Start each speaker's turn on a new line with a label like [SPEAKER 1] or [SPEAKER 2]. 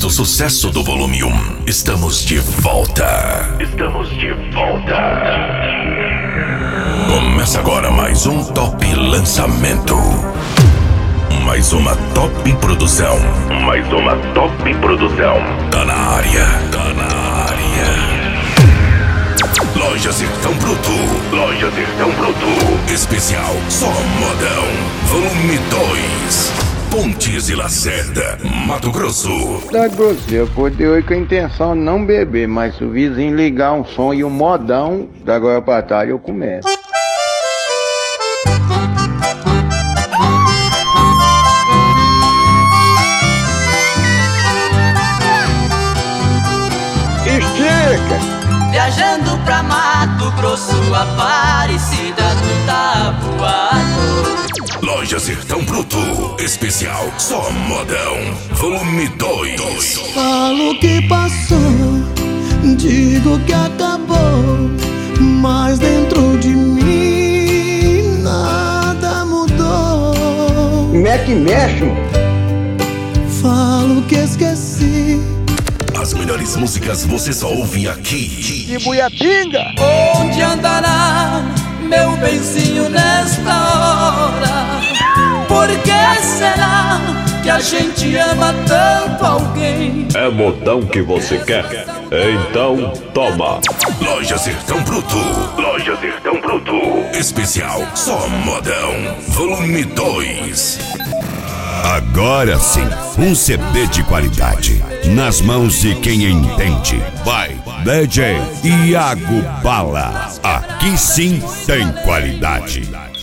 [SPEAKER 1] do sucesso do volume 1. Estamos de volta. Começa agora mais um top lançamento. Mais uma top produção. Tá na área. Loja Sertão Bruto. Especial Só Modão. Volume 2. Pontes e Lacerda, Mato Grosso.
[SPEAKER 2] Da grosso, eu acordei hoje com a intenção de não beber, mas se o vizinho ligar um som e um modão, da agora pra tarde eu começo. Estica!
[SPEAKER 3] Viajando pra Mato Grosso, Aparecida do Tabuado.
[SPEAKER 1] Loja Sertão Bruto, especial Só Modão, volume 2.
[SPEAKER 4] Falo que passou, digo que acabou, mas dentro de mim nada mudou.
[SPEAKER 2] Como é que mexe, mano?
[SPEAKER 4] Falo que esqueci.
[SPEAKER 1] As melhores músicas você só ouve aqui.
[SPEAKER 2] De Buiatinga!
[SPEAKER 3] Onde andará meu benzinho nesta hora? Por que será que a gente ama tanto alguém?
[SPEAKER 5] É modão que você quer? Então toma!
[SPEAKER 1] Loja Sertão Bruto, especial Só Modão, volume 2.
[SPEAKER 6] Agora sim, um CD de qualidade, nas mãos de quem entende. Vai, DJ Iago Bala, aqui sim tem qualidade.